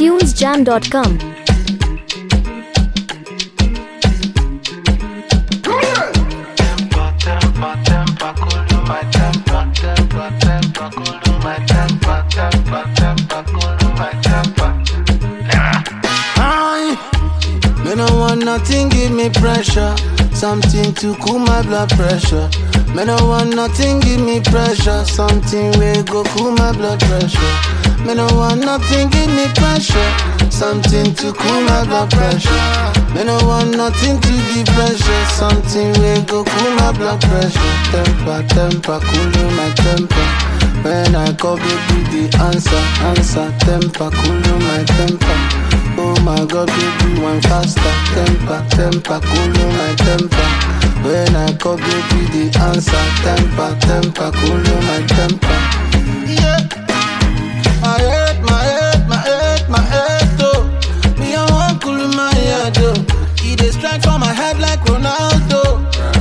tunesjam.com. Me no want nothing, give me pressure. Something to cool my blood pressure. Me no want nothing, give me pressure. Something will go cool my blood pressure. Me no want nothing, give me pressure. Something to cool my blood pressure. Me no want nothing to give pressure. Something will go cool my blood pressure. Temper, cool my temper. When I call baby the answer. Temper, cool my temper. Oh my God, baby, one faster. Temper, cool my temper. When I call baby the answer. Temper, cool my temper. Yeah. My head, oh. Me I want cool my head, oh. He dey strike for my head like Ronaldo.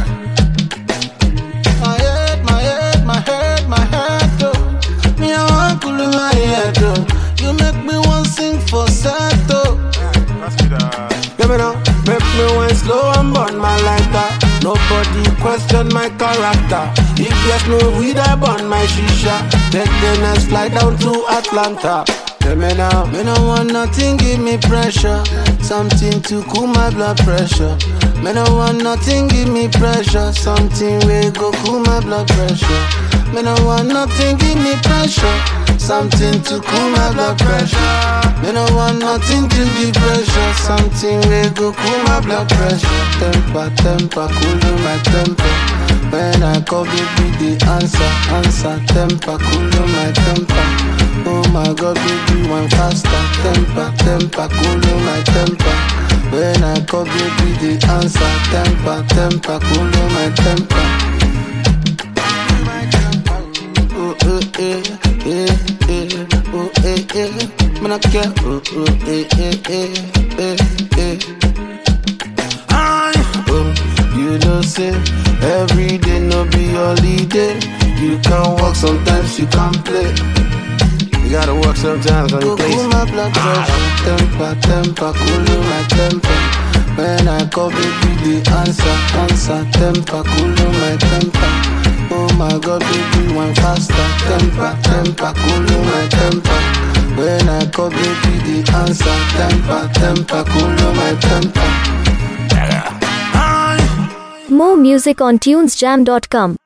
My head, oh. Me I want cool my head, oh. You make me want sing for Sato. Give me now, make me wine slow and burn my lighter. Nobody question my character. If there's no weed, I burn my shisha. Take the next flight down to Atlanta. Tell me now, me no want nothing, give me pressure. Something to cool my blood pressure. Me no want nothing, give me pressure. Something will go cool my blood pressure. Me no want nothing, give me pressure. Something to cool my blood pressure. Me no want nothing to give pressure. Something will go cool my blood pressure. Temper, cool my temper. When I call baby the answer. Temper, cool my temper. Oh my God, baby, one faster. Temper, cool my temper. When I call baby the answer. Temper, cool my temper. Oh, man, I care. You know, say every day no be holiday. You can walk sometimes, you can play. You gotta work sometimes on your place. Cool my blood pressure. Temper, cool my temper. When I call baby the answer. Temper, cool my temper. Oh my God, baby, one faster. Temper, cool my temper. When I call baby the answer. Temper, cool my temper. More music on tunesjam.com.